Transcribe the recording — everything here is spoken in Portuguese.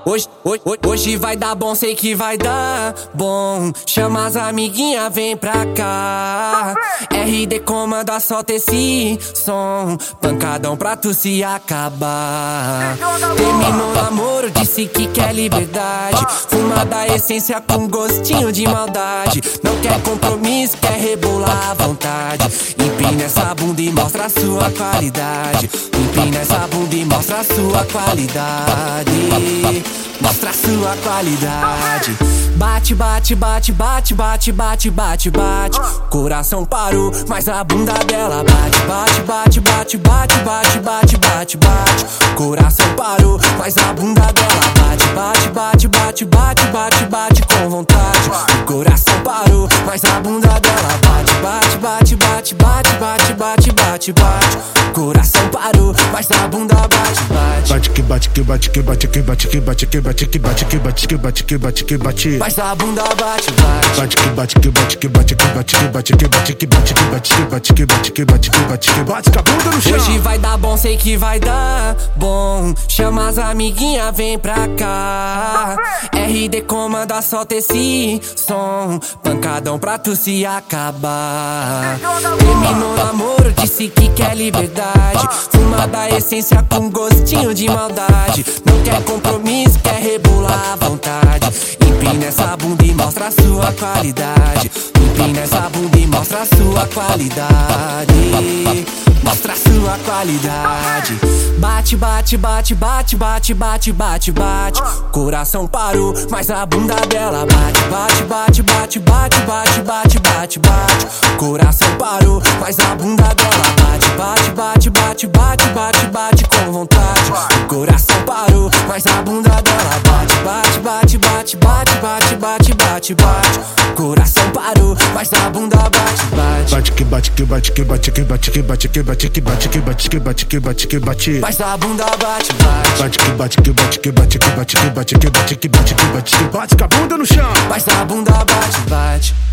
Hoje vai dar bom, sei que vai dar bom. Chama as amiguinhas, vem pra cá. RD comanda, solta esse som. Pancadão pra tu se acabar. Terminou o namoro, disse que quer liberdade. Fuma da essência com gostinho de maldade. Não quer compromisso, quer rebolar à vontade. Empina essa bunda e mostra a sua qualidade. Empina essa bunda e mostra a sua qualidade. Mostra a sua qualidade. Bate, bate, bate, bate, bate, bate, bate, bate. Coração parou, mas a bunda dela bate. Bate, bate, bate, bate, bate, bate, bate, bate. Coração parou, mas a bunda dela bate. Bate, bate, bate, bate, bate, bate com vontade. O coração parou, mas a bunda dela bate. Bate, bate, bate, bate, bate, bate, bate, bate. Coração parou, mas a bunda bate, bate. Bate que bate que bate que bate que bate que bate que bate que bate que bate que bate que bate que bate. Mas a bunda bate, bate. Bate que bate que bate que bate que bate que bate que bate que bate que bate que bate que bate que bate que bate que bate com a bunda no chão. Hoje vai dar bom, sei que vai dar bom. Chama as amiguinhas, vem pra cá. RD comanda, solta esse som. Pancadão pra tu se acabar. Terminou o namoro, disse que quer liberdade. Fuma da essência com gostinho de maldade. Não quer compromisso, quer rebolar à vontade. Empina essa bunda e mostra a sua qualidade. Empina essa bunda e mostra a sua qualidade. Mostra a sua qualidade. Bate, bate, bate, bate, bate, bate, bate, bate. Coração parou, mas a bunda dela bate. Bate, bate, bate, bate, bate, bate, bate, bate. Coração parou, mas a bunda dela bate. Bate, bate, bate, bate, bate, bate com vontade. O coração parou, mas a bunda dela bate. Bate, bate, bate, bate, bate, bate, bate, bate. Coração parou, mas a bunda bate, bate. Bate que bate que bate que bate que bate que bate que bate que bate que bate que bate que bate que bate. Mas a bunda bate, bate. Bate que bate que bate que bate que bate que bate que bate que bate que bate que bate com a bunda no chão. Mas a bunda bate, bate.